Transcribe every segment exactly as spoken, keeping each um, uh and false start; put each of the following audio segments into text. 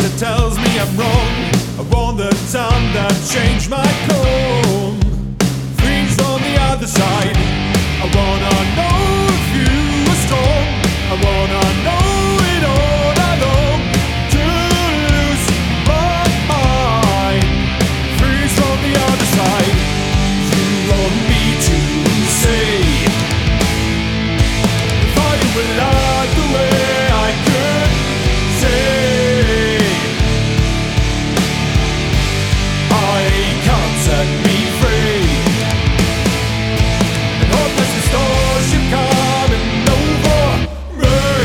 that tells me I'm wrong. I want the time that changed my home. Things on the other side. I wanna know if you are strong. I wanna know it all along. To lose my mind. Things on the other side. You want me to say if I will like the way I could say I can't set me free. And hope that's the starship coming over me.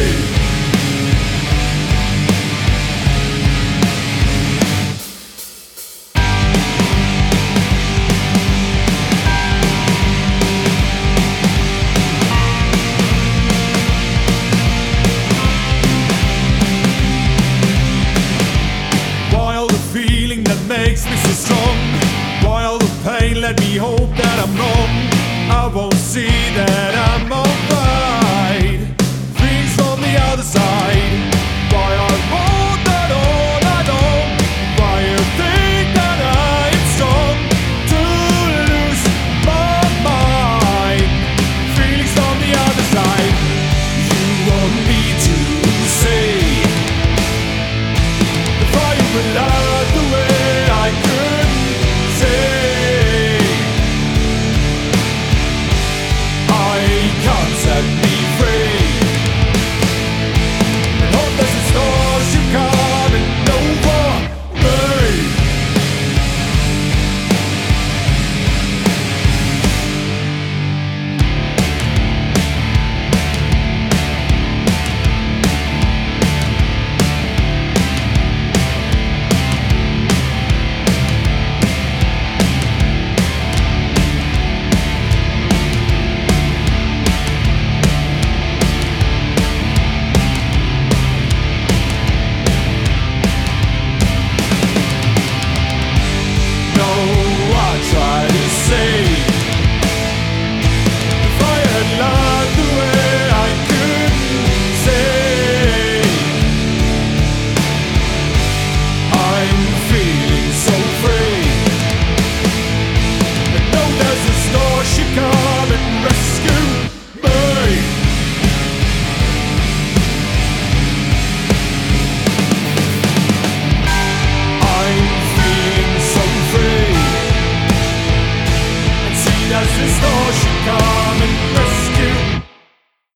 While the feeling that makes me so strong, while the pain let me hope that I'm wrong, I won't see that